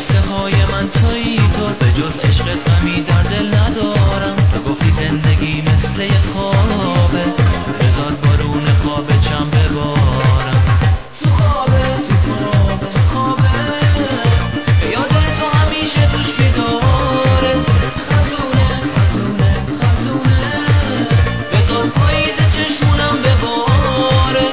قصه های من تویی تو، به جز عشق غمی در دل ندارم. تو گفتی زندگی مثل یه خوابه، بذار بارون خواب چم ببارم. تو خوابه تو خوابه تو خوابه، یاد تو همیشه توش بیداره. خزونه خزونه خزونه، بذار پاییز چشمونم بباره.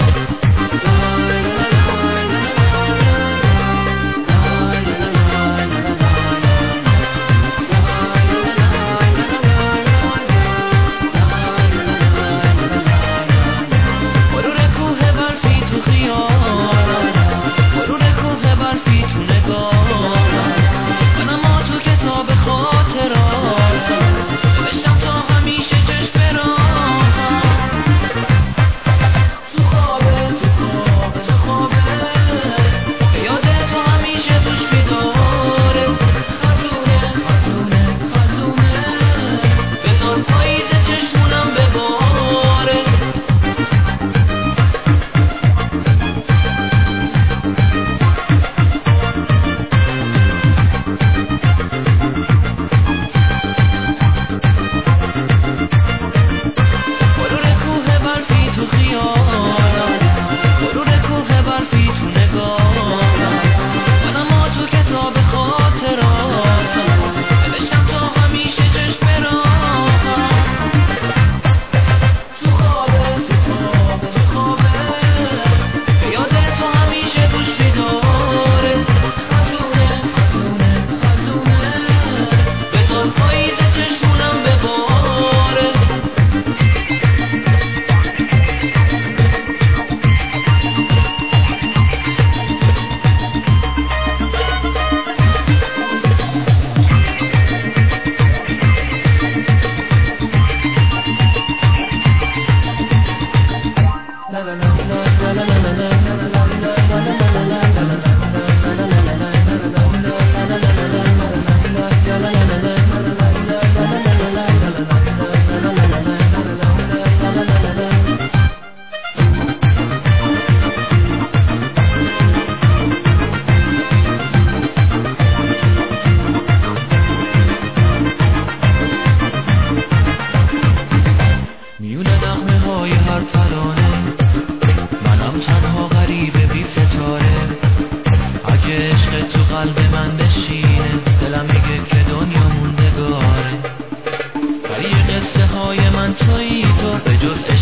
قلب من بشینه، دلم میگه که دنیا موندگاره. ولی قصه های من تویی تو، به جز